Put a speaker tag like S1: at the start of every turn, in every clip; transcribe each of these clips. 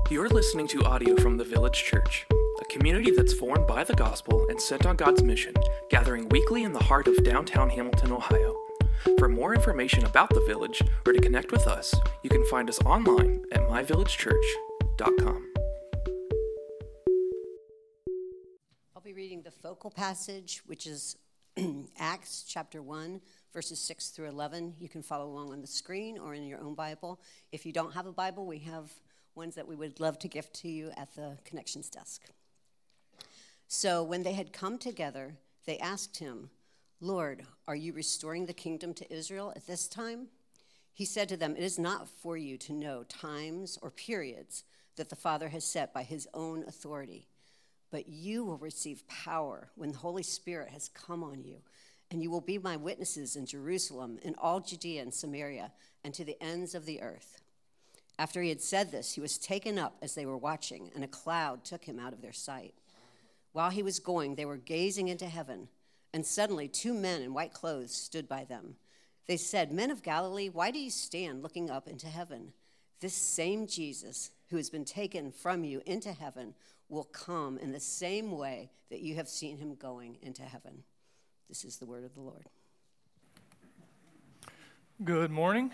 S1: You're listening to audio from the Village Church, a community that's formed by the gospel and sent on God's mission, gathering weekly in the heart of downtown Hamilton, Ohio. For more information about the Village or to connect with us, you can find us online at myvillagechurch.com.
S2: I'll be reading the focal passage, which is Acts chapter 1, verses 6 through 11. You can follow along on the screen or in your own Bible. If you don't have a Bible, we have ones that we would love to gift to you at the connections desk. So when they had come together, they asked him, "Lord, are you restoring the kingdom to Israel at this time?" He said to them, "It is not for you to know times or periods that the Father has set by his own authority, but you will receive power when the Holy Spirit has come on you, and you will be my witnesses in Jerusalem, in all Judea and Samaria, and to the ends of the earth." After he had said this, he was taken up as they were watching, and a cloud took him out of their sight. While he was going, they were gazing into heaven, and suddenly 2 men in white clothes stood by them. They said, "Men of Galilee, why do you stand looking up into heaven? This same Jesus who has been taken from you into heaven will come in the same way that you have seen him going into heaven." This is the word of the Lord.
S3: Good morning.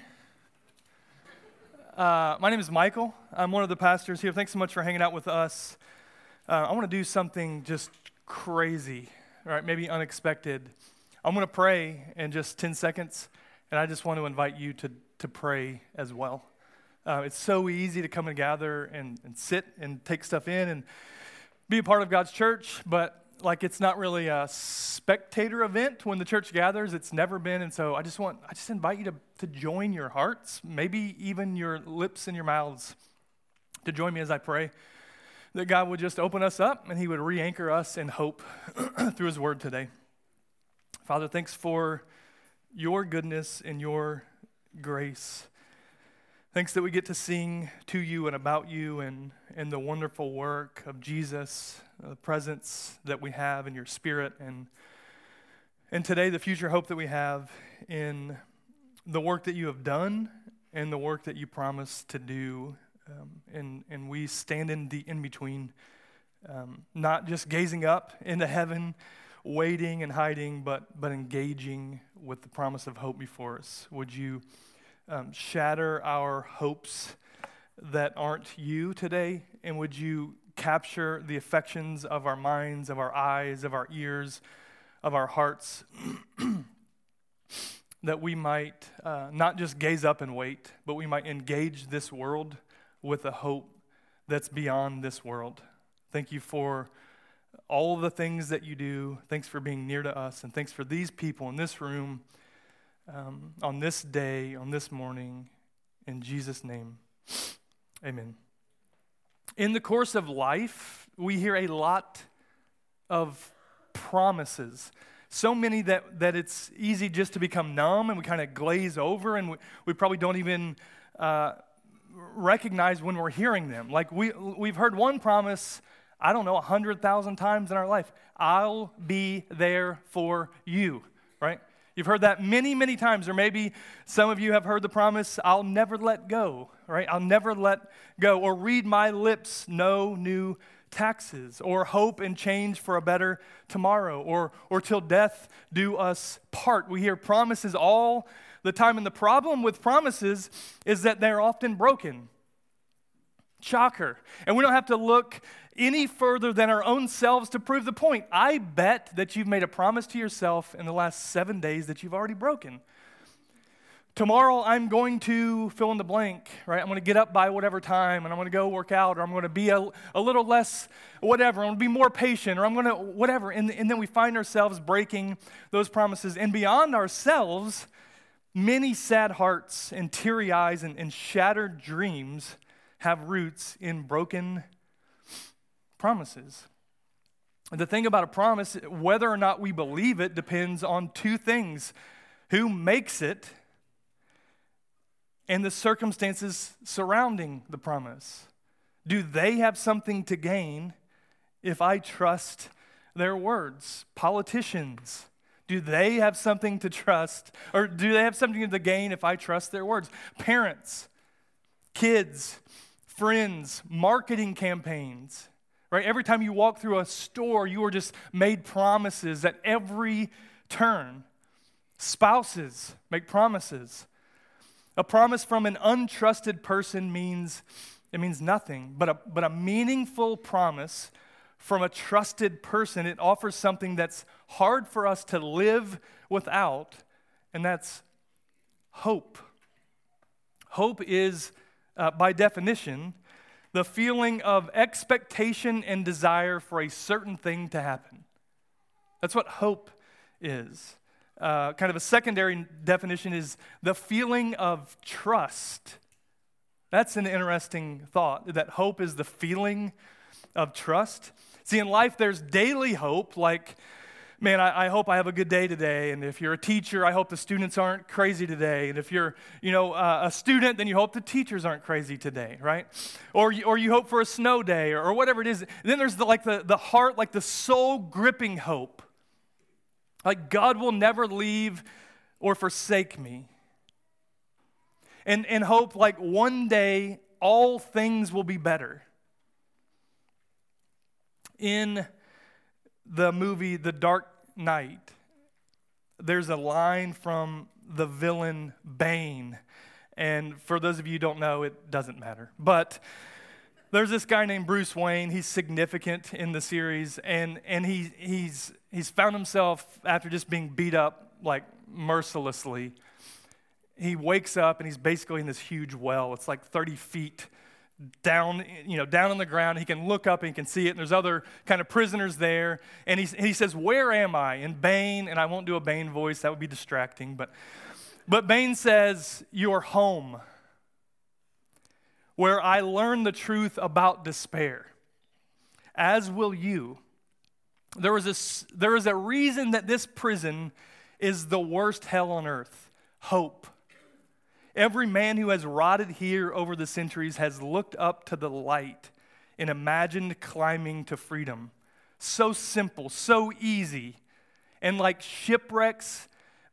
S3: My name is Michael. I'm one of the pastors here. Thanks so much for hanging out with us. I want to do something just crazy, right? Maybe unexpected. I'm going to pray in just 10 seconds, and I just want to invite you to pray as well. It's so easy to come and gather and sit and take stuff in and be a part of God's church, but it's not really a spectator event when the church gathers. It's never been, and so I just invite you to join your hearts, maybe even your lips and your mouths, to join me as I pray that God would just open us up and he would re-anchor us in hope through his word today. Father, thanks for your goodness and your grace. Thanks that we get to sing to you and about you and the wonderful work of Jesus, the presence that we have in your spirit, and today the future hope that we have in the work that you have done and the work that you promise to do. And we stand in between, not just gazing up into heaven, waiting and hiding, but engaging with the promise of hope before us. Would you shatter our hopes that aren't you today, and would you capture the affections of our minds, of our eyes, of our ears, of our hearts, that we might not just gaze up and wait, but we might engage this world with a hope that's beyond this world. Thank you for all the things that you do. Thanks for being near to us, and thanks for these people in this room on this day, on this morning. In Jesus' name, amen. In the course of life, we hear a lot of promises. So many that it's easy just to become numb, and we kind of glaze over, and we probably don't even recognize when we're hearing them. We've heard one promise, 100,000 times in our life. I'll be there for you, right? You've heard that many, many times, or maybe some of you have heard the promise, I'll never let go, right? I'll never let go. Or read my lips, no new taxes. Or hope and change for a better tomorrow. Or till death do us part. We hear promises all the time, and the problem with promises is that they're often broken. Shocker. And we don't have to look any further than our own selves to prove the point. I bet that you've made a promise to yourself in the last 7 days that you've already broken. Tomorrow I'm going to fill in the blank, right? I'm going to get up by whatever time, and I'm going to go work out, or I'm going to be a little less whatever. I'm going to be more patient, or I'm going to whatever. And then we find ourselves breaking those promises. And beyond ourselves, many sad hearts and teary eyes and shattered dreams have roots in broken promises. The thing about a promise, whether or not we believe it, depends on two things: who makes it and the circumstances surrounding the promise. Do they have something to gain if I trust their words? Politicians, do they have something to trust, or do they have something to gain if I trust their words? Parents, kids, friends, marketing campaigns, right? Every time you walk through a store, you are just made promises at every turn. Spouses make promises. A promise from an untrusted person means nothing, but a meaningful promise from a trusted person, it offers something that's hard for us to live without, and that's hope. Hope is, by definition, the feeling of expectation and desire for a certain thing to happen. That's what hope is. Kind of a secondary definition is the feeling of trust. That's an interesting thought, that hope is the feeling of trust. See, in life, there's daily hope, like, man, I hope I have a good day today. And if you're a teacher, I hope the students aren't crazy today. And if you're, a student, then you hope the teachers aren't crazy today, right? Or you hope for a snow day or whatever it is. And then there's the heart, like the soul-gripping hope. Like God will never leave or forsake me. And hope like one day all things will be better. In the movie The Dark Knight, there's a line from the villain Bane. And for those of you who don't know, it doesn't matter. But there's this guy named Bruce Wayne. He's significant in the series. And he's found himself, after just being beat up like mercilessly, he wakes up and he's basically in this huge well. It's like 30 feet down on the ground. He can look up and he can see it, and there's other kind of prisoners there. And he says, "Where am I?" And Bane, and I won't do a Bane voice, that would be distracting, but Bane says, "You're home, where I learned the truth about despair, as will you. There is a reason that this prison is the worst hell on earth: hope. Every man who has rotted here over the centuries has looked up to the light and imagined climbing to freedom. So simple, so easy. And like shipwrecked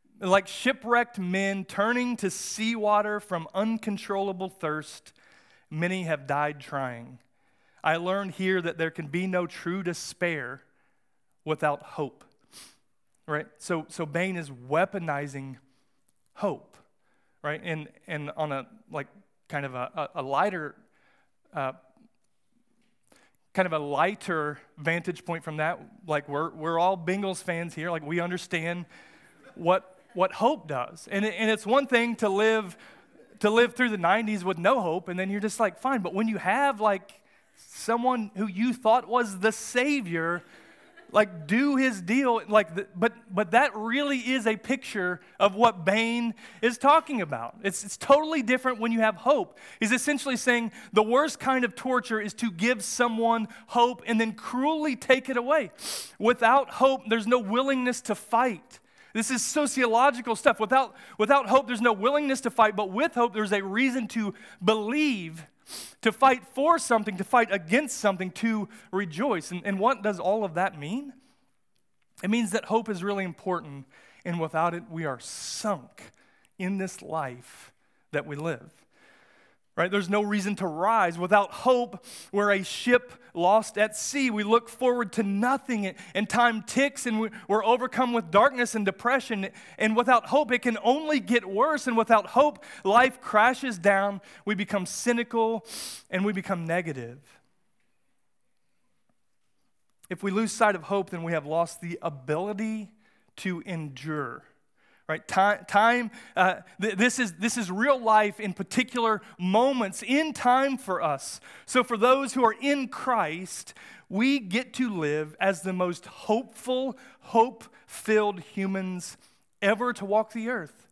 S3: men turning to seawater from uncontrollable thirst, many have died trying. I learned here that there can be no true despair without hope." Right? So Bane is weaponizing hope. Right, and on a kind of a lighter, kind of a lighter vantage point from that, like we're all Bengals fans here, like we understand what hope does, and it's one thing to live through the 90s with no hope, and then you're just like fine, but when you have like someone who you thought was the Savior, like do his deal, but that really is a picture of what Bane is talking about. It's totally different when you have hope. He's essentially saying the worst kind of torture is to give someone hope and then cruelly take it away. Without hope, there's no willingness to fight. This is sociological stuff. Without hope, there's no willingness to fight, but with hope, there's a reason to believe, to fight for something, to fight against something, to rejoice. And what does all of that mean? It means that hope is really important, and without it, we are sunk in this life that we live. Right? There's no reason to rise. Without hope, we're a ship lost at sea. We look forward to nothing, and time ticks, and we're overcome with darkness and depression. And without hope, it can only get worse. And without hope, life crashes down. We become cynical, and we become negative. If we lose sight of hope, then we have lost the ability to endure. Right? This is real life in particular moments in time for us. So for those who are in Christ, we get to live as the most hopeful, hope-filled humans ever to walk the earth,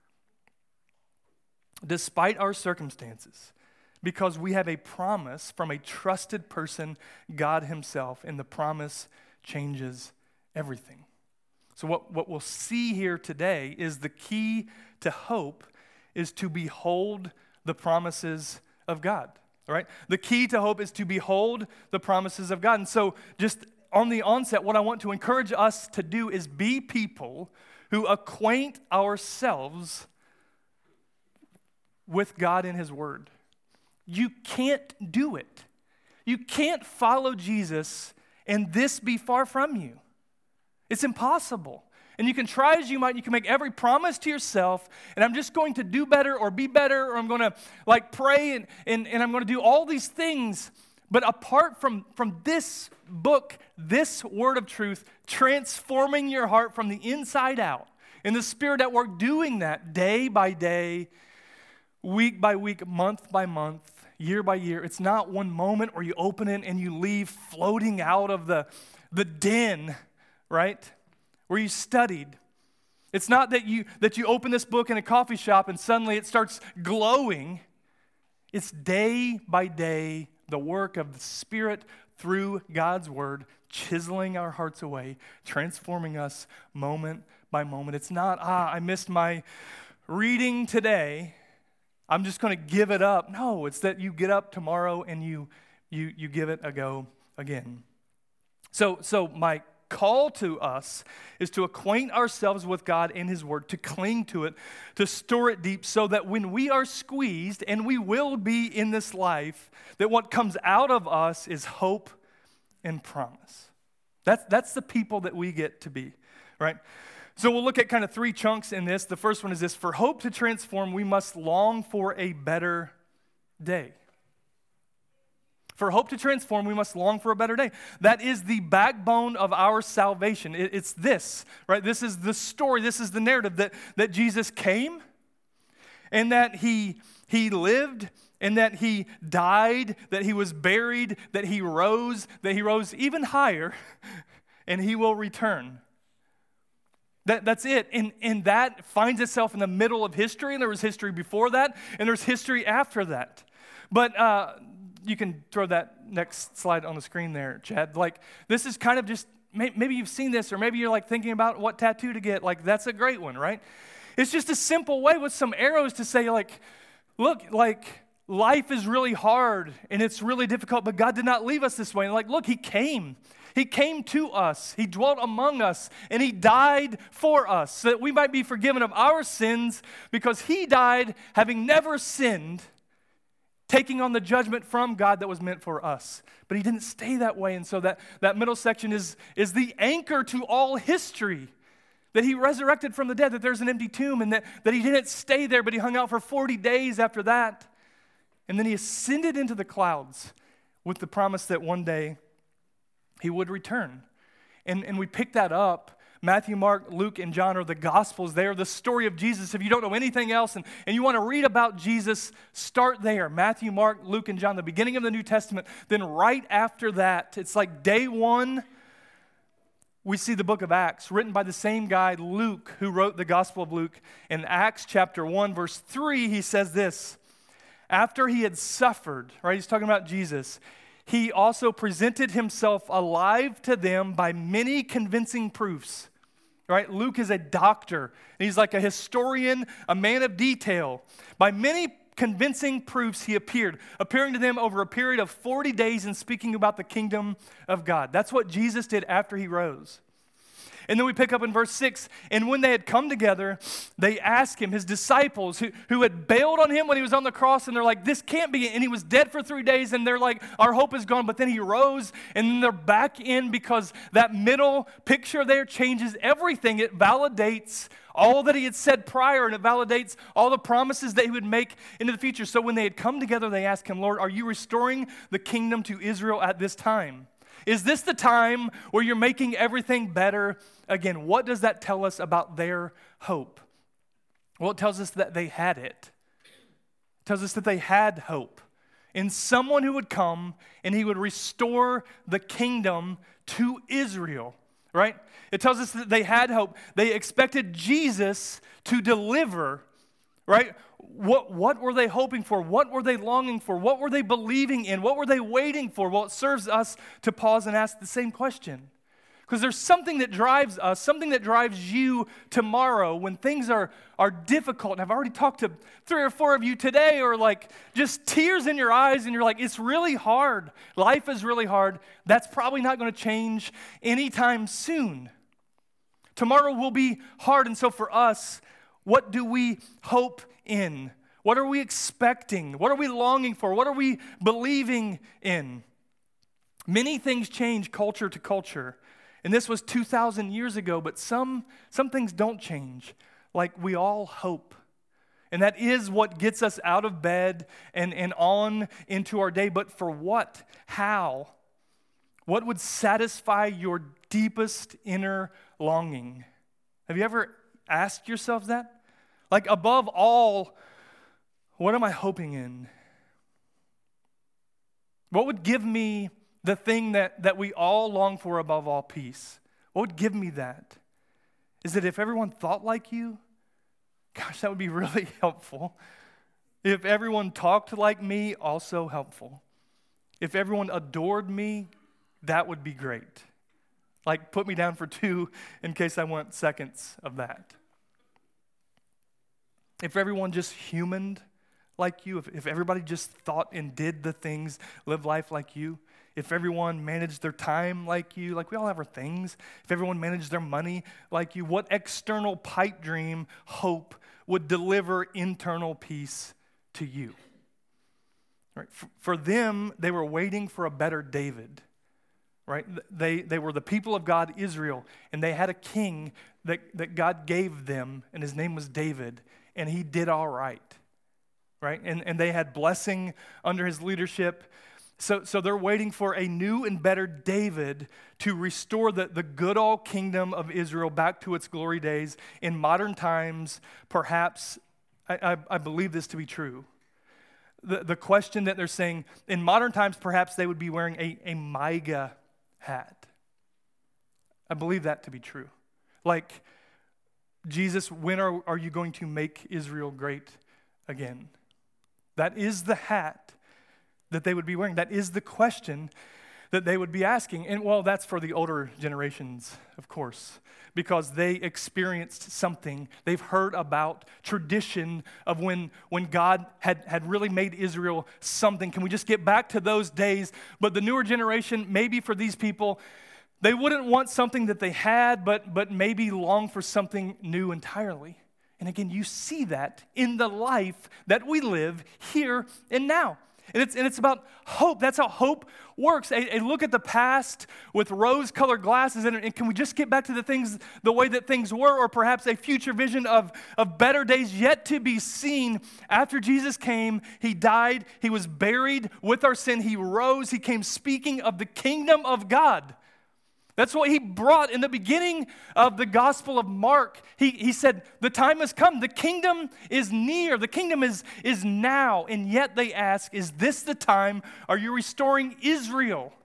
S3: despite our circumstances, because we have a promise from a trusted person, God himself, and the promise changes everything. So what we'll see here today is the key to hope is to behold the promises of God, all right? The key to hope is to behold the promises of God. And so just on the onset, what I want to encourage us to do is be people who acquaint ourselves with God and his word. You can't do it. You can't follow Jesus and this be far from you. It's impossible. And you can try as you might, you can make every promise to yourself, and I'm just going to do better or be better, or I'm going to pray and I'm going to do all these things. But apart from this book, this word of truth, transforming your heart from the inside out, and the Spirit at work doing that day by day, week by week, month by month, year by year. It's not one moment where you open it and you leave floating out of the den, right? Where you studied. It's not that you open this book in a coffee shop and suddenly it starts glowing. It's day by day the work of the Spirit through God's Word, chiseling our hearts away, transforming us moment by moment. It's not, I missed my reading today, I'm just going to give it up. No, it's that you get up tomorrow and you give it a go again. So my call to us is to acquaint ourselves with God and His Word, to cling to it, to store it deep, so that when we are squeezed, and we will be in this life, that what comes out of us is hope and promise. That's the people that we get to be, right? So we'll look at kind of three chunks in this. The first one is this: for hope to transform, we must long for a better day. For hope to transform, we must long for a better day. That is the backbone of our salvation. It's this, right? This is the story. This is the narrative that Jesus came, and that he lived, and that He died, that He was buried, that He rose even higher, and He will return. That's it. And that finds itself in the middle of history, and there was history before that, and there's history after that. But you can throw that next slide on the screen there, Chad. This is kind of just, maybe you've seen this, or maybe you're thinking about what tattoo to get. That's a great one, right? It's just a simple way with some arrows to say, look, life is really hard, and it's really difficult, but God did not leave us this way. And look, He came. He came to us. He dwelt among us, and He died for us so that we might be forgiven of our sins, because He died having never sinned, taking on the judgment from God that was meant for us. But He didn't stay that way, and so that middle section is the anchor to all history, that He resurrected from the dead, that there's an empty tomb, and that He didn't stay there, but He hung out for 40 days after that. And then He ascended into the clouds with the promise that one day He would return. And we pick that up. Matthew, Mark, Luke, and John are the Gospels. They are the story of Jesus. If you don't know anything else and you want to read about Jesus, start there. Matthew, Mark, Luke, and John, the beginning of the New Testament. Then right after that, it's like day one, we see the book of Acts, written by the same guy, Luke, who wrote the Gospel of Luke. In Acts chapter 1, verse 3, he says this: after He had suffered, right, he's talking about Jesus, He also presented Himself alive to them by many convincing proofs. Right? Luke is a doctor. He's like a historian, a man of detail. By many convincing proofs He appeared, appearing to them over a period of 40 days and speaking about the kingdom of God. That's what Jesus did after He rose. And then we pick up in verse 6, and when they had come together, they asked Him, His disciples, who had bailed on Him when He was on the cross, and they're like, this can't be it. And He was dead for 3 days, and they're like, our hope is gone. But then He rose, and then they're back in, because that middle picture there changes everything. It validates all that He had said prior, and it validates all the promises that He would make into the future. So when they had come together, they asked Him, Lord, are you restoring the kingdom to Israel at this time? Is this the time where you're making everything better again? What does that tell us about their hope? Well, it tells us that they had it. It tells us that they had hope in someone who would come and He would restore the kingdom to Israel, right? It tells us that they had hope. They expected Jesus to deliver, right? What were they hoping for? What were they longing for? What were they believing in? What were they waiting for? Well, it serves us to pause and ask the same question. Because there's something that drives us, something that drives you tomorrow when things are difficult. And I've already talked to 3 or 4 of you today, or just tears in your eyes, and you're like, it's really hard. Life is really hard. That's probably not going to change anytime soon. Tomorrow will be hard. And so for us, what do we hope in? What are we expecting? What are we longing for? What are we believing in? Many things change culture to culture. And this was 2,000 years ago, but some things don't change. Like we all hope. And that is what gets us out of bed and on into our day. But for what? How? What would satisfy your deepest inner longing? Have you ever asked yourself that? Like above all, what am I hoping in? What would give me the thing that we all long for above all, peace? What would give me that? Is it if everyone thought like you? Gosh, that would be really helpful. If everyone talked like me, also helpful. If everyone adored me, that would be great. Like, put me down for 2 in case I want seconds of that. If everyone just humaned like you, if everybody just thought and did the things, lived life like you, if everyone managed their time like you, like we all have our things, if everyone managed their money like you, what external pipe dream, hope would deliver internal peace to you? Right? For them, they were waiting for a better David. Right? They were the people of God, Israel, and they had a king that God gave them, and his name was David, and he did all right. Right? And they had blessing under his leadership. So they're waiting for a new and better David to restore the good old kingdom of Israel back to its glory days. In modern times, perhaps, I believe this to be true. The question that they're saying, in modern times, perhaps they would be wearing a MAGA hat. I believe that to be true. Like, Jesus, when are you going to make Israel great again? That is the hat that they would be wearing. That is the question that they would be asking. And well, that's for the older generations, of course, because they experienced something. They've heard about tradition of when God had really made Israel something. Can we just get back to those days? But the newer generation, maybe for these people, they wouldn't want something that they had, but maybe long for something new entirely. And again, you see that in the life that we live here and now. And it's about hope. That's how hope works. A look at the past with rose-colored glasses, and can we just get back to the way that things were, or perhaps a future vision of better days yet to be seen. After Jesus came, he died, he was buried with our sin, he rose, he came speaking of the kingdom of God. That's what he brought in the beginning of the Gospel of Mark. He said, the time has come. The kingdom is near. The kingdom is now. And yet they ask, is this the time? Are you restoring Israel?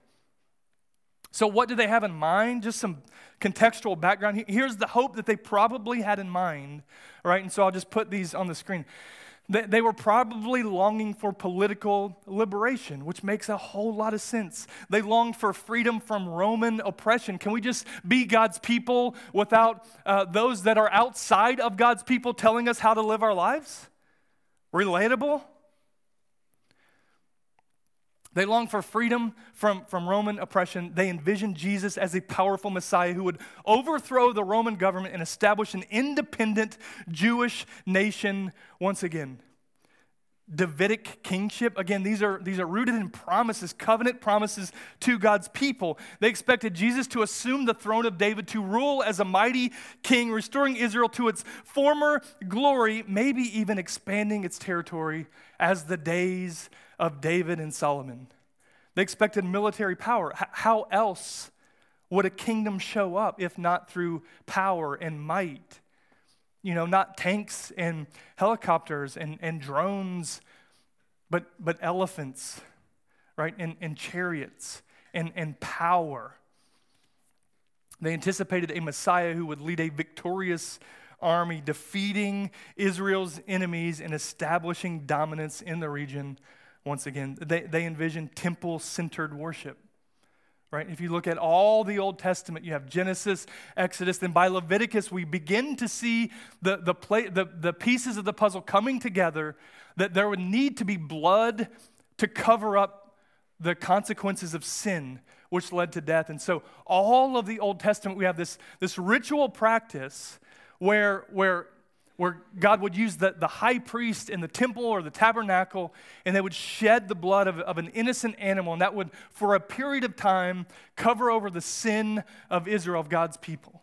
S3: So what do they have in mind? Just some contextual background. Here's the hope that they probably had in mind. All right, and so I'll just put these on the screen. They were probably longing for political liberation, which makes a whole lot of sense. They longed for freedom from Roman oppression. Can we just be God's people without those that are outside of God's people telling us how to live our lives? Relatable? They longed for freedom from Roman oppression. They envisioned Jesus as a powerful Messiah who would overthrow the Roman government and establish an independent Jewish nation once again. Davidic kingship, again, these are rooted in promises, covenant promises to God's people. They expected Jesus to assume the throne of David, to rule as a mighty king, restoring Israel to its former glory, maybe even expanding its territory as the days of David and Solomon. They expected military power. How else would a kingdom show up if not through power and might? You know, not tanks and helicopters and drones, but elephants, right? And chariots and power. They anticipated a Messiah who would lead a victorious army, defeating Israel's enemies and establishing dominance in the region once again. They envisioned temple-centered worship. Right? If you look at all the Old Testament, you have Genesis, Exodus, then by Leviticus, we begin to see the pieces of the puzzle coming together, that there would need to be blood to cover up the consequences of sin, which led to death. And so all of the Old Testament, we have this ritual practice where where God would use the high priest in the temple or the tabernacle, and they would shed the blood of an innocent animal, and that would, for a period of time, cover over the sin of Israel, of God's people.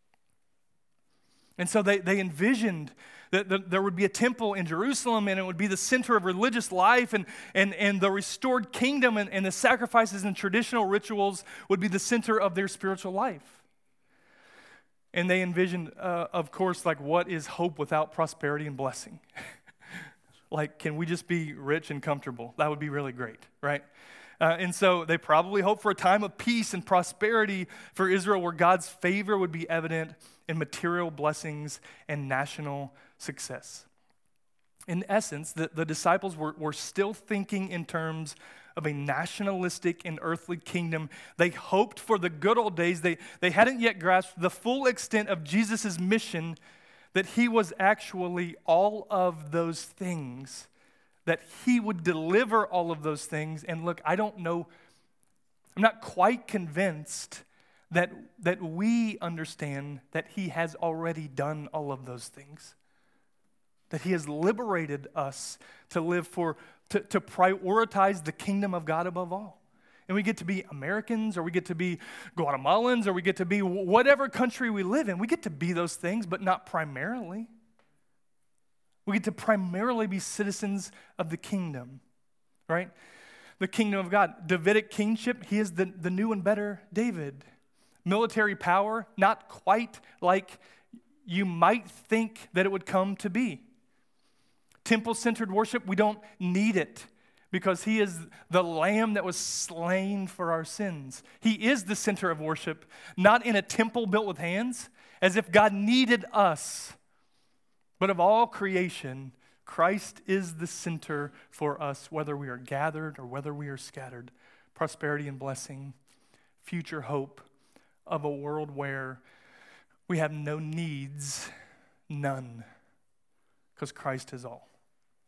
S3: And so they envisioned that there would be a temple in Jerusalem, and it would be the center of religious life, and the restored kingdom and the sacrifices and traditional rituals would be the center of their spiritual life. And they envisioned, of course, like, what is hope without prosperity and blessing? Like, can we just be rich and comfortable? That would be really great, right? And so they probably hoped for a time of peace and prosperity for Israel where God's favor would be evident in material blessings and national success. In essence, the disciples were still thinking in terms of a nationalistic and earthly kingdom. They hoped for the good old days. They hadn't yet grasped the full extent of Jesus' mission, that he was actually all of those things, that he would deliver all of those things. And look, I don't know, I'm not quite convinced that we understand that he has already done all of those things, that he has liberated us to live to prioritize the kingdom of God above all. And we get to be Americans, or we get to be Guatemalans, or we get to be whatever country we live in. We get to be those things, but not primarily. We get to primarily be citizens of the kingdom, right? The kingdom of God. Davidic kingship, he is the new and better David. Military power, not quite like you might think that it would come to be. Temple-centered worship, we don't need it because he is the lamb that was slain for our sins. He is the center of worship, not in a temple built with hands, as if God needed us. But of all creation, Christ is the center for us, whether we are gathered or whether we are scattered. Prosperity and blessing, future hope of a world where we have no needs, none, because Christ is all.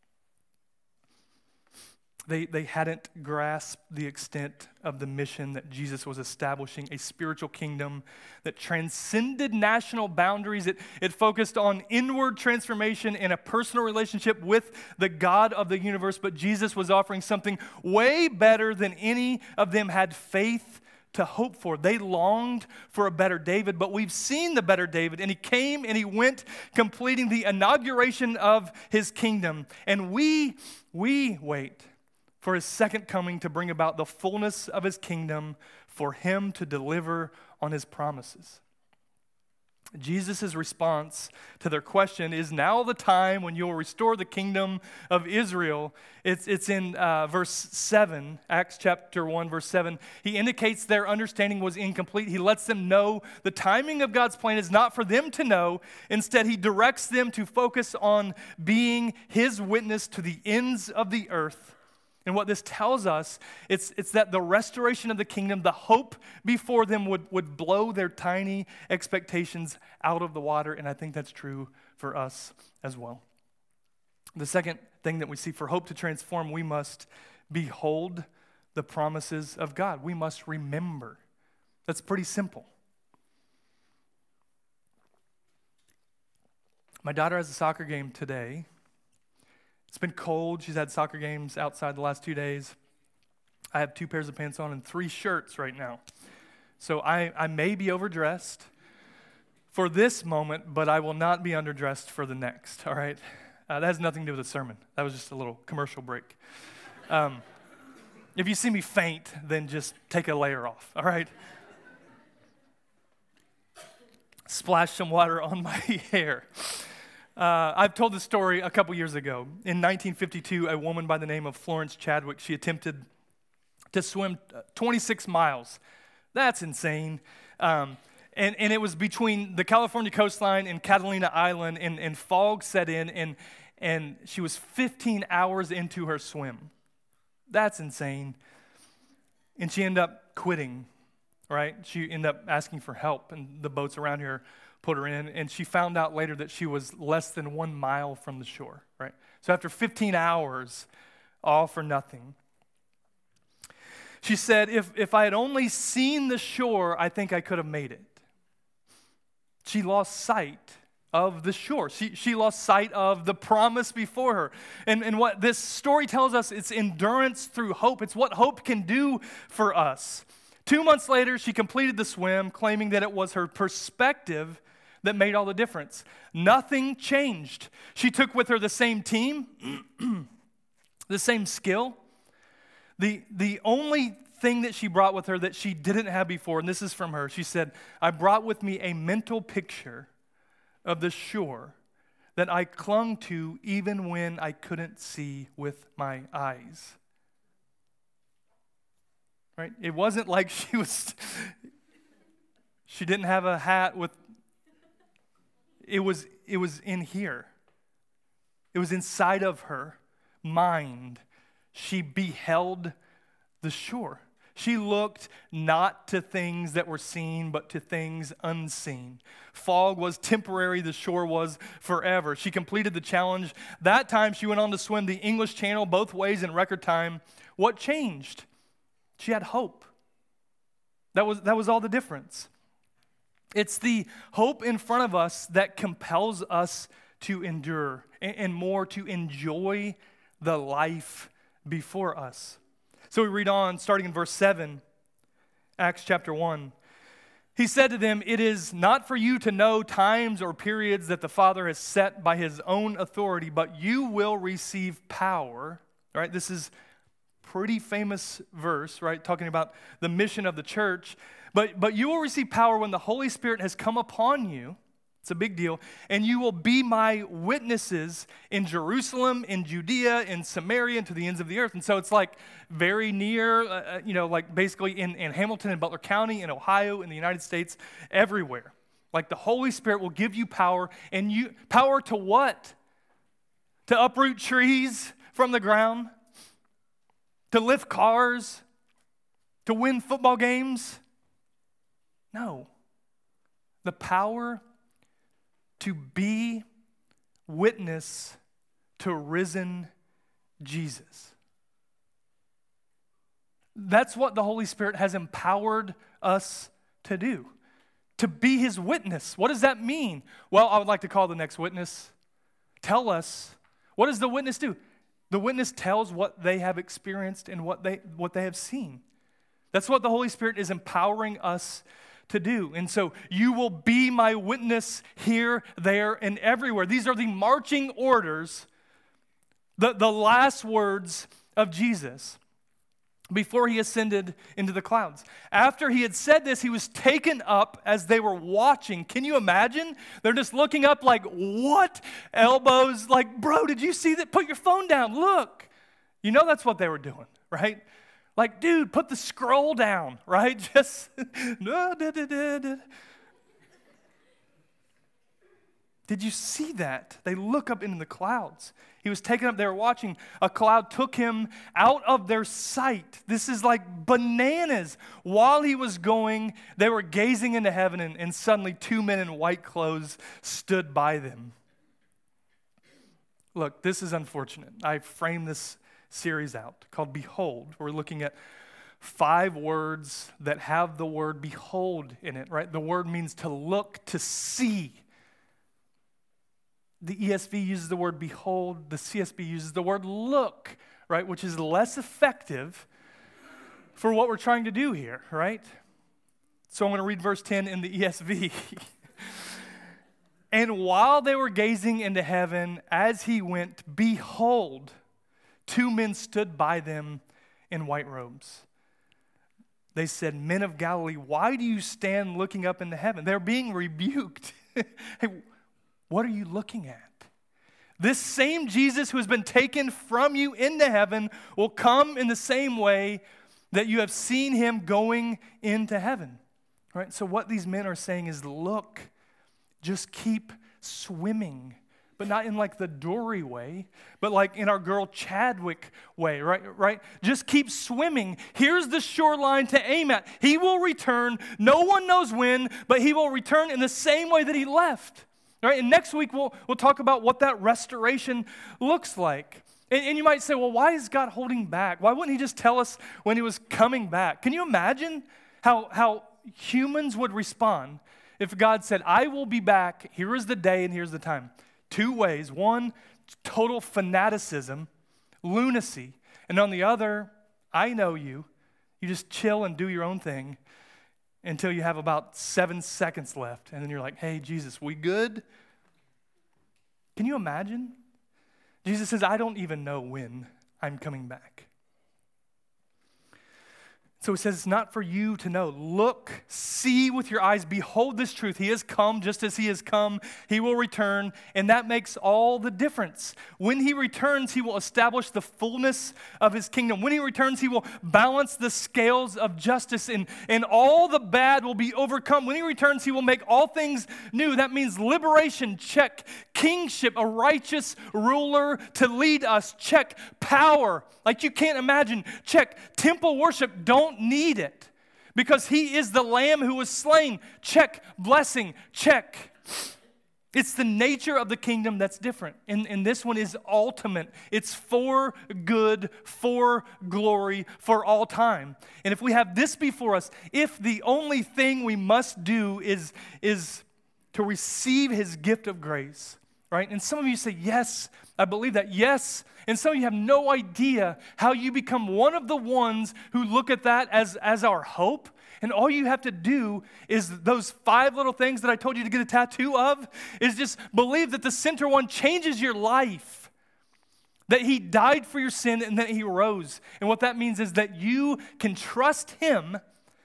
S3: They hadn't grasped the extent of the mission that Jesus was establishing, a spiritual kingdom that transcended national boundaries. It focused on inward transformation in a personal relationship with the God of the universe, but Jesus was offering something way better than any of them had faith to hope for. They longed for a better David, but we've seen the better David, and he came and he went, completing the inauguration of his kingdom. And we wait for his second coming to bring about the fullness of his kingdom, for him to deliver on his promises. Jesus' response to their question is now the time when you will restore the kingdom of Israel. It's in verse 7, Acts chapter 1, verse 7. He indicates their understanding was incomplete. He lets them know the timing of God's plan is not for them to know. Instead, he directs them to focus on being his witness to the ends of the earth. And what this tells us, it's that the restoration of the kingdom, the hope before them would blow their tiny expectations out of the water, and I think that's true for us as well. The second thing that we see, for hope to transform, we must behold the promises of God. We must remember. That's pretty simple. My daughter has a soccer game today. It's been cold. She's had soccer games outside the last 2 days. I have 2 pairs of pants on and 3 shirts right now. So I may be overdressed for this moment, but I will not be underdressed for the next, all right? That has nothing to do with the sermon. That was just a little commercial break. If you see me faint, then just take a layer off, all right? Splash some water on my hair. I've told this story a couple years ago. In 1952, a woman by the name of Florence Chadwick, she attempted to swim 26 miles. That's insane. And it was between the California coastline and Catalina Island, and fog set in, and she was 15 hours into her swim. That's insane. And she ended up quitting, right? She ended up asking for help, and the boats around here put her in, and she found out later that she was less than 1 mile from the shore, right? So after 15 hours, all for nothing. She said, if I had only seen the shore, I think I could have made it. She lost sight of the shore. She lost sight of the promise before her. And what this story tells us, it's endurance through hope. It's what hope can do for us. 2 months later, she completed the swim, claiming that it was her perspective that made all the difference. Nothing changed. She took with her the same team, the same skill. The only thing that she brought with her that she didn't have before, and this is from her, she said, I brought with me a mental picture of the shore that I clung to even when I couldn't see with my eyes. Right? It wasn't like she didn't have a hat with, it was in here. It was inside of her mind. She beheld the shore. She looked not to things that were seen, but to things unseen. Fog was temporary, the shore was forever. She completed the challenge. That time she went on to swim the English Channel both ways in record time. What changed? She had hope. That was all the difference. It's the hope in front of us that compels us to endure and more to enjoy the life before us. So we read on, starting in verse 7, Acts chapter 1. He said to them, it is not for you to know times or periods that the Father has set by his own authority, but you will receive power. All right, this is pretty famous verse, right? Talking about the mission of the church. But you will receive power when the Holy Spirit has come upon you. It's a big deal. And you will be my witnesses in Jerusalem, in Judea, in Samaria, and to the ends of the earth. And so it's like very near, like basically in Hamilton and Butler County, in Ohio, in the United States, everywhere. Like the Holy Spirit will give you power. And power to what? To uproot trees from the ground? To lift cars? To win football games? No. The power to be witness to risen Jesus. That's what the Holy Spirit has empowered us to do, to be his witness. What does that mean? Well, I would like to call the next witness. Tell us, what does the witness do? The witness tells what they have experienced and what they have seen. That's what the Holy Spirit is empowering us to do. And so you will be my witness here, there, and everywhere. These are the marching orders, the last words of Jesus before he ascended into the clouds. After he had said this, he was taken up as they were watching. Can you imagine? They're just looking up like, what? Elbows, like, bro, did you see that? Put your phone down. Look. You know that's what they were doing, right? Like, dude, put the scroll down, right? Just, no, Did you see that? They look up into the clouds. He was taken up, they were watching. A cloud took him out of their sight. This is like bananas. While he was going, they were gazing into heaven, and suddenly 2 men in white clothes stood by them. Look, this is unfortunate. I framed this series out called Behold. We're looking at 5 words that have the word behold in it, right? The word means to look, to see. The ESV uses the word behold. The CSB uses the word look, right? Which is less effective for what we're trying to do here, right? So I'm going to read verse 10 in the ESV. And while they were gazing into heaven, as he went, behold, 2 men stood by them in white robes. They said, men of Galilee, why do you stand looking up into heaven? They're being rebuked. Hey, what are you looking at? This same Jesus who has been taken from you into heaven will come in the same way that you have seen him going into heaven. Right? So what these men are saying is, look, just keep swimming. But not in like the Dory way, but like in our girl Chadwick way, right? Just keep swimming. Here's the shoreline to aim at. He will return. No one knows when, but he will return in the same way that he left. Right? And next week we'll talk about what that restoration looks like. And you might say, well, why is God holding back? Why wouldn't he just tell us when he was coming back? Can you imagine how humans would respond if God said, I will be back, here is the day and here's the time? Two ways. One, total fanaticism, lunacy. And on the other, I know you. You just chill and do your own thing until you have about 7 seconds left. And then you're like, hey, Jesus, we good? Can you imagine? Jesus says, I don't even know when I'm coming back. So he says, it's not for you to know. Look, see with your eyes, behold this truth. He has come just as he has come. He will return, and that makes all the difference. When he returns, he will establish the fullness of his kingdom. When he returns, he will balance the scales of justice, and all the bad will be overcome. When he returns, he will make all things new. That means liberation, check. Kingship, a righteous ruler to lead us, check. Power, like you can't imagine, check. Temple worship, don't need it because he is the Lamb who was slain. Check. Blessing. Check. It's the nature of the kingdom that's different. And this one is ultimate. It's for good, for glory, for all time. And if we have this before us, if the only thing we must do is to receive his gift of grace, right? And some of you say, yes, I believe that. Yes. And some of you have no idea how you become one of the ones who look at that as our hope. And all you have to do is those 5 little things that I told you to get a tattoo of, is just believe that the center one changes your life. That he died for your sin and that he rose. And what that means is that you can trust him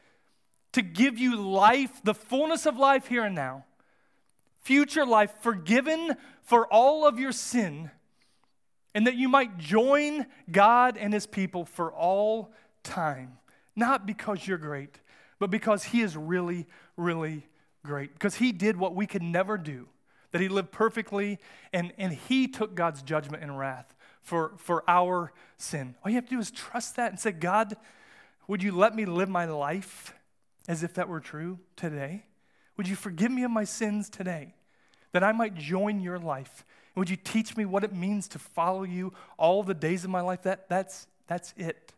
S3: to give you life, the fullness of life here and now. Future life, forgiven for all of your sin, and that you might join God and his people for all time. Not because you're great, but because he is really, really great. Because he did what we could never do, that he lived perfectly, and he took God's judgment and wrath for our sin. All you have to do is trust that and say, God, would you let me live my life as if that were true today? Would you forgive me of my sins today, that I might join your life? And would you teach me what it means to follow you all the days of my life? That's it.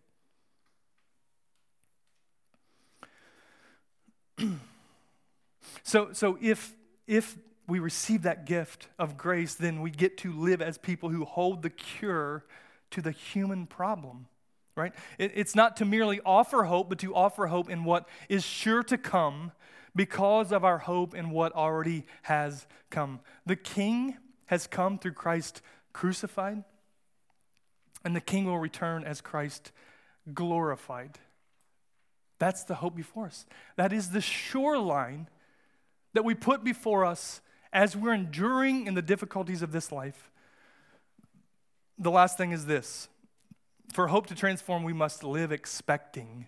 S3: So if we receive that gift of grace, then we get to live as people who hold the cure to the human problem, right? It's not to merely offer hope, but to offer hope in what is sure to come because of our hope in what already has come. The King has come through Christ crucified, and the King will return as Christ glorified. That's the hope before us. That is the shoreline that we put before us as we're enduring in the difficulties of this life. The last thing is this. For hope to transform, we must live expecting.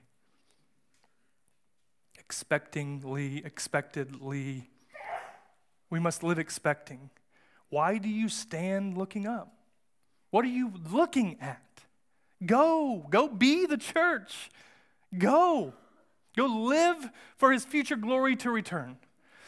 S3: Expectedly. We must live expecting. Why do you stand looking up? What are you looking at? Go be the church. Go live for his future glory to return.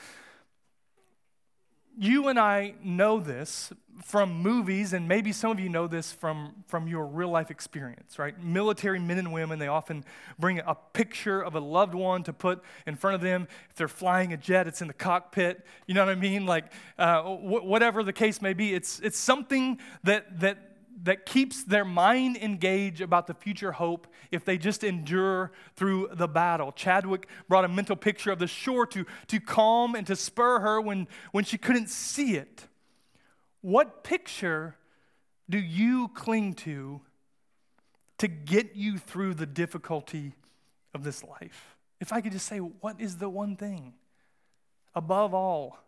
S3: You and I know this from movies, and maybe some of you know this from your real life experience, right? Military men and women, they often bring a picture of a loved one to put in front of them. If they're flying a jet, it's in the cockpit. You know what I mean? Like whatever the case may be, it's something that keeps their mind engaged about the future hope if they just endure through the battle. Chadwick brought a mental picture of the shore to calm and to spur her when she couldn't see it. What picture do you cling to get you through the difficulty of this life? If I could just say, what is the one thing above all?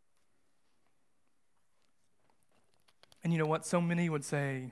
S3: And you know what? So many would say,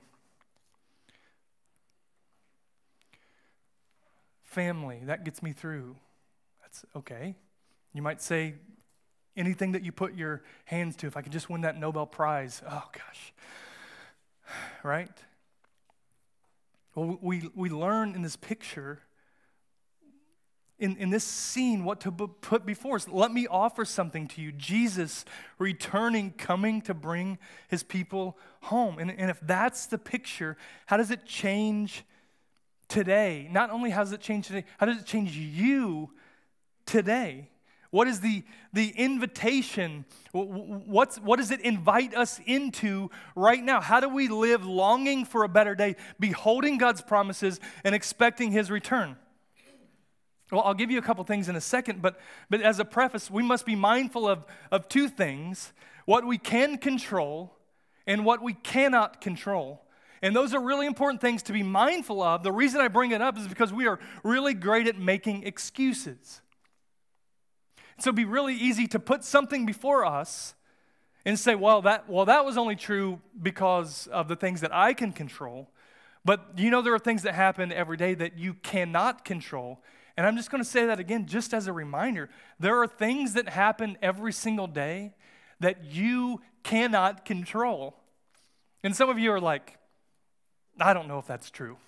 S3: family, that gets me through. That's okay. You might say, anything that you put your hands to, if I could just win that Nobel Prize, oh gosh. Right? Well, we learn in this picture, in this scene, what to put before us. Let me offer something to you. Jesus returning, coming to bring his people home. And if that's the picture, how does it change today? Not only how does it change today, how does it change you today? What is the invitation? What does it invite us into right now? How do we live longing for a better day, beholding God's promises and expecting His return? Well, I'll give you a couple things in a second, but as a preface, we must be mindful of two things: what we can control and what we cannot control. And those are really important things to be mindful of. The reason I bring it up is because we are really great at making excuses. So it'd be really easy to put something before us and say, well, that was only true because of the things that I can control. But there are things that happen every day that you cannot control. And I'm just going to say that again, just as a reminder. There are things that happen every single day that you cannot control. And some of you are like, I don't know if that's true.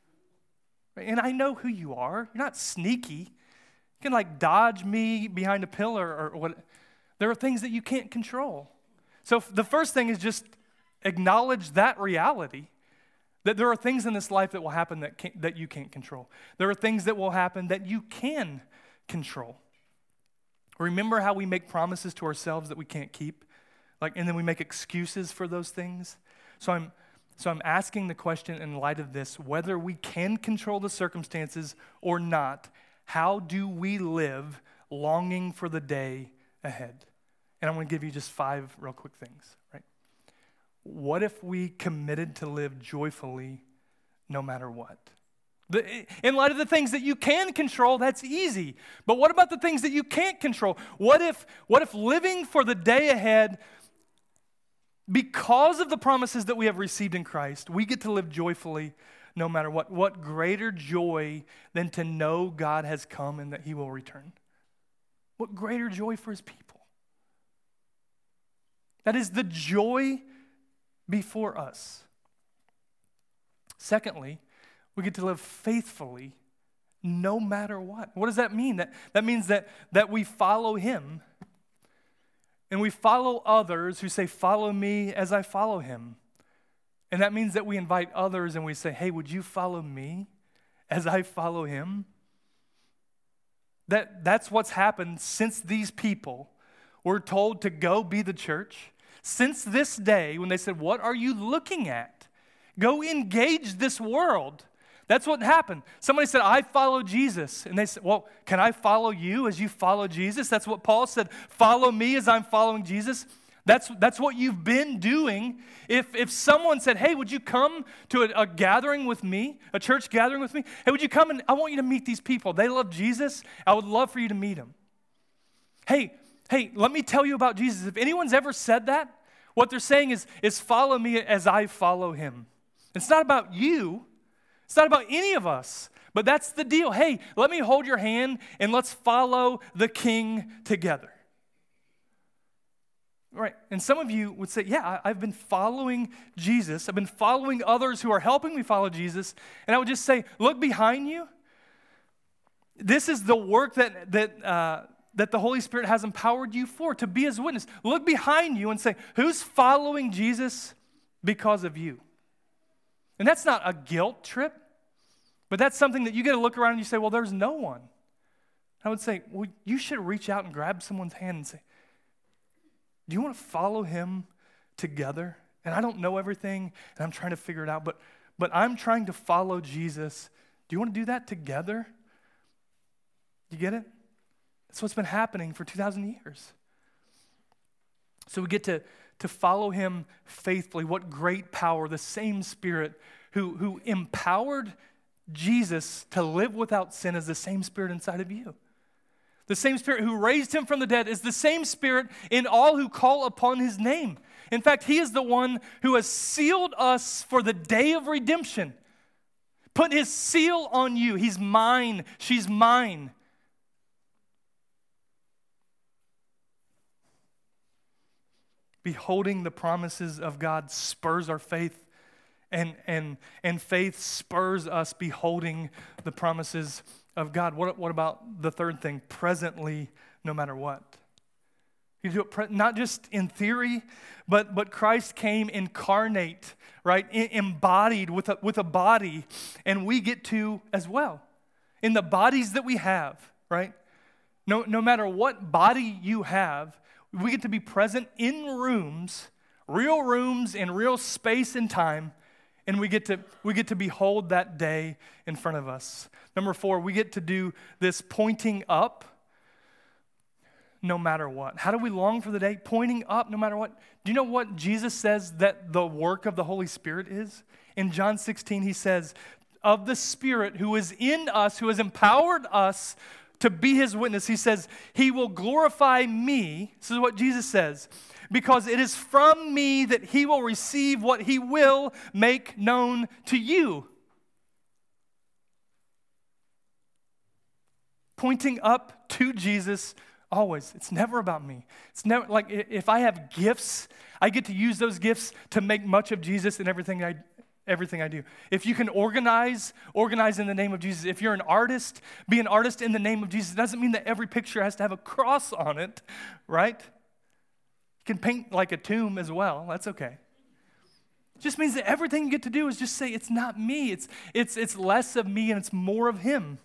S3: And I know who you are. You're not sneaky. You can dodge me behind a pillar or what. There are things that you can't control. So the first thing is just acknowledge that reality, that there are things in this life that will happen that you can't control. There are things that will happen that you can control. Remember how we make promises to ourselves that we can't keep, and then we make excuses for those things. So I'm asking the question in light of this, whether we can control the circumstances or not. How do we live longing for the day ahead? And I'm going to give you just 5 real quick things, right? What if we committed to live joyfully no matter what? In light of the things that you can control, that's easy. But what about the things that you can't control? What if living for the day ahead, because of the promises that we have received in Christ, we get to live joyfully no matter what? What greater joy than to know God has come and that He will return? What greater joy for His people? That is the joy before us. Secondly, we get to live faithfully no matter what. What does that mean? That means that we follow Him and we follow others who say, follow me as I follow Him. And that means that we invite others and we say, hey, would you follow me as I follow Him? That's what's happened since these people were told to go be the church. Since this day, when they said, what are you looking at? Go engage this world. That's what happened. Somebody said, I follow Jesus. And they said, well, can I follow you as you follow Jesus? That's what Paul said, follow me as I'm following Jesus. That's what you've been doing. If someone said, hey, would you come to a gathering with me, a church gathering with me? Hey, would you come and I want you to meet these people. They love Jesus. I would love for you to meet them. Hey, let me tell you about Jesus. If anyone's ever said that, what they're saying is follow me as I follow Him. It's not about you. It's not about any of us. But that's the deal. Hey, let me hold your hand and let's follow the King together. Right, and some of you would say, yeah, I've been following Jesus. I've been following others who are helping me follow Jesus. And I would just say, look behind you. This is the work that the Holy Spirit has empowered you for, to be His witness. Look behind you and say, who's following Jesus because of you? And that's not a guilt trip, but that's something that you get to look around and you say, well, there's no one. I would say, well, you should reach out and grab someone's hand and say, do you want to follow Him together? And I don't know everything, and I'm trying to figure it out, but I'm trying to follow Jesus. Do you want to do that together? You get it? That's what's been happening for 2,000 years. So we get to follow Him faithfully. What great power, the same Spirit who empowered Jesus to live without sin is the same Spirit inside of you. The same Spirit who raised Him from the dead is the same Spirit in all who call upon His name. In fact, He is the one who has sealed us for the day of redemption. Put His seal on you. He's mine. She's mine. Beholding the promises of God spurs our faith, and faith spurs us beholding the promises of God. What about the third thing? Presently, no matter what. You do it not just in theory, but Christ came incarnate, right? Embodied with a body, and we get to as well. In the bodies that we have, right? No matter what body you have, we get to be present in rooms, real rooms in real space and time, and we get to behold that day in front of us. Number 4, we get to do this pointing up no matter what. How do we long for the day? Pointing up no matter what. Do you know what Jesus says that the work of the Holy Spirit is? In John 16, he says, of the Spirit who is in us, who has empowered us to be his witness, he says, he will glorify me. This is what Jesus says. Because it is from me that he will receive what he will make known to you. Pointing up to Jesus always. It's never about me. It's never like if I have gifts, I get to use those gifts to make much of Jesus in everything I do. If you can organize in the name of Jesus. If you're an artist, be an artist in the name of Jesus. It doesn't mean that every picture has to have a cross on it, right? You can paint like a tomb as well. That's okay. It just means that everything you get to do is just say, it's not me. It's less of me and it's more of him.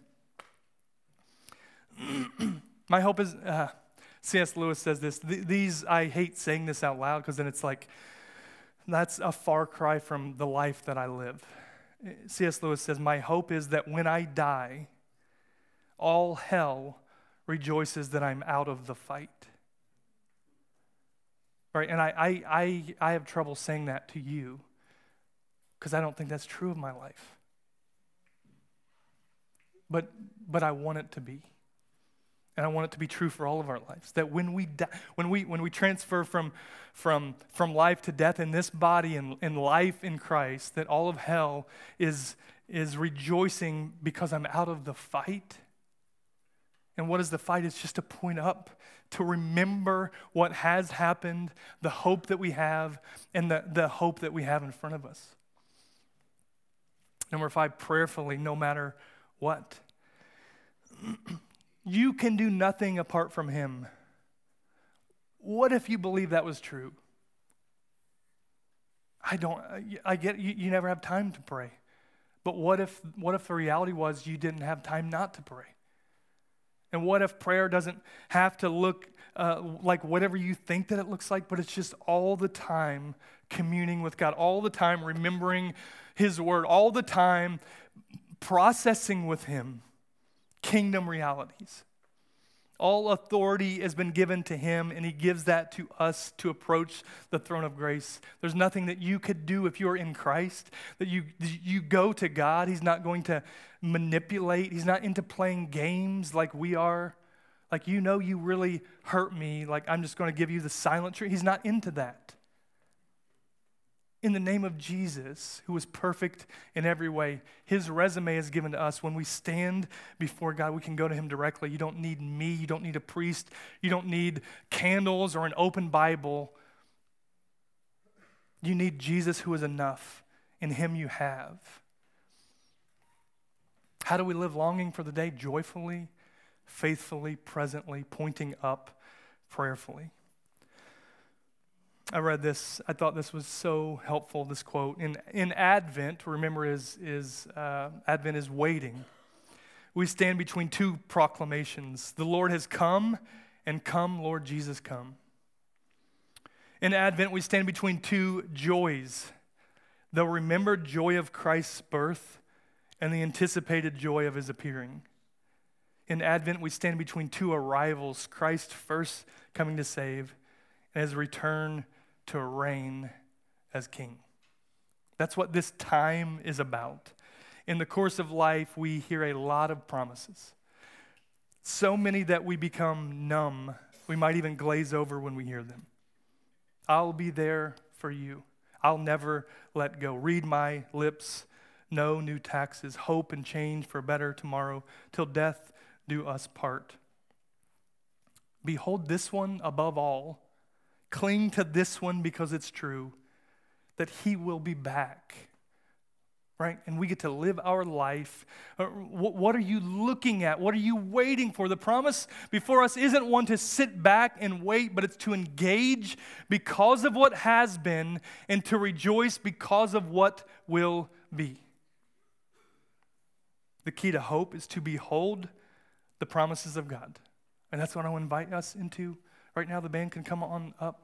S3: My hope is, C.S. Lewis says this, I hate saying this out loud because then it's like, that's a far cry from the life that I live. C.S. Lewis says, my hope is that when I die, all hell rejoices that I'm out of the fight. Right? And I have trouble saying that to you because I don't think that's true of my life. But I want it to be. And I want it to be true for all of our lives. That when we die, when we transfer from life to death in this body and life in Christ, that all of hell is rejoicing because I'm out of the fight. And what is the fight? It's just to point up, to remember what has happened, the hope that we have, and the hope that we have in front of us. Number 5, prayerfully, no matter what. You can do nothing apart from him. What if you believe that was true? I get you never have time to pray. But what if the reality was you didn't have time not to pray? And what if prayer doesn't have to look like whatever you think that it looks like, but it's just all the time communing with God, all the time remembering his word, all the time processing with him kingdom realities. All authority has been given to him, and he gives that to us to approach the throne of grace. There's nothing that you could do if you're in Christ, that you go to God. He's not going to manipulate. He's not into playing games like we are. Like, you really hurt me. Like, I'm just going to give you the silent treatment. He's not into that. In the name of Jesus, who was perfect in every way, his resume is given to us. When we stand before God, we can go to him directly. You don't need me. You don't need a priest. You don't need candles or an open Bible. You need Jesus, who is enough. In him you have. How do we live longing for the day? Joyfully, faithfully, presently, pointing up, prayerfully. I read this. I thought this was so helpful, this quote. In Advent, remember, Advent is waiting. We stand between two proclamations. The Lord has come, and come, Lord Jesus, come. In Advent, we stand between two joys. The remembered joy of Christ's birth and the anticipated joy of his appearing. In Advent, we stand between two arrivals. Christ first coming to save, and his return to reign as king. That's what this time is about. In the course of life, we hear a lot of promises. So many that we become numb. We might even glaze over when we hear them. I'll be there for you. I'll never let go. Read my lips. No new taxes. Hope and change for a better tomorrow. Till death do us part. Behold this one above all. Cling to this one because it's true, that he will be back, right? And we get to live our life. What are you looking at? What are you waiting for? The promise before us isn't one to sit back and wait, but it's to engage because of what has been and to rejoice because of what will be. The key to hope is to behold the promises of God. And that's what I want to invite us into. Right now, the band can come on up.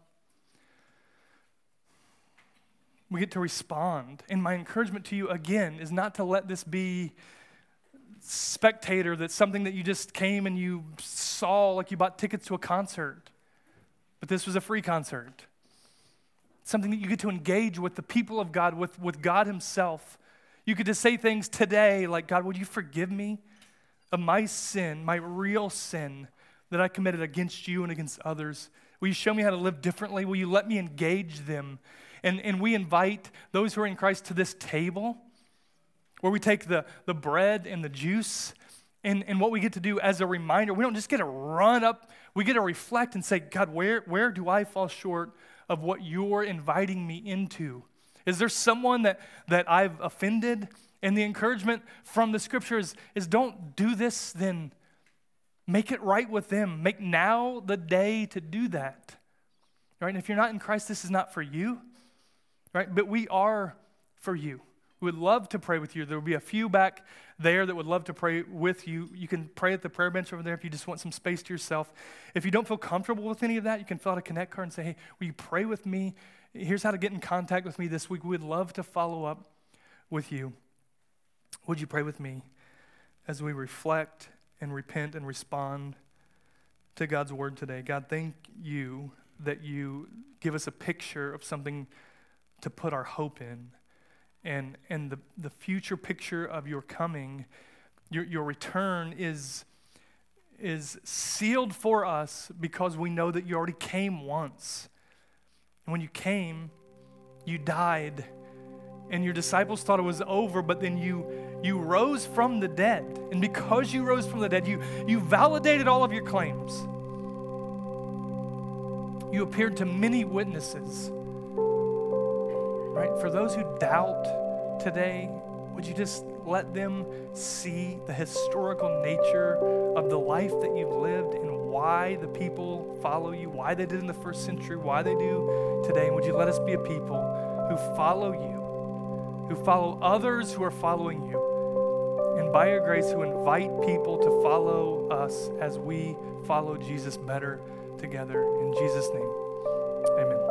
S3: We get to respond. And my encouragement to you, again, is not to let this be spectator, that's something that you just came and you saw like you bought tickets to a concert. But this was a free concert. Something that you get to engage with the people of God, with God himself. You get to say things today like, God, would you forgive me of my sin, my real sin that I committed against you and against others? Will you show me how to live differently? Will you let me engage them? And we invite those who are in Christ to this table where we take the bread and the juice, and what we get to do as a reminder, we don't just get to run up, we get to reflect and say, God, where do I fall short of what you're inviting me into? Is there someone that I've offended? And the encouragement from the scriptures is don't do this, then make it right with them. Make now the day to do that. Right? And if you're not in Christ, this is not for you. Right? But we are for you. We would love to pray with you. There will be a few back there that would love to pray with you. You can pray at the prayer bench over there if you just want some space to yourself. If you don't feel comfortable with any of that, you can fill out a connect card and say, hey, will you pray with me? Here's how to get in contact with me this week. We would love to follow up with you. Would you pray with me as we reflect and repent and respond to God's word today? God, thank you that you give us a picture of something to put our hope in. And the future picture of your coming, your return is sealed for us because we know that you already came once. And when you came, you died. And your disciples thought it was over, but then you rose from the dead. And because you rose from the dead, you validated all of your claims. You appeared to many witnesses. Right? For those who doubt today, would you just let them see the historical nature of the life that you've lived and why the people follow you, why they did in the first century, why they do today? And would you let us be a people who follow you, who follow others who are following you, and by your grace who invite people to follow us as we follow Jesus better together. In Jesus' name, amen.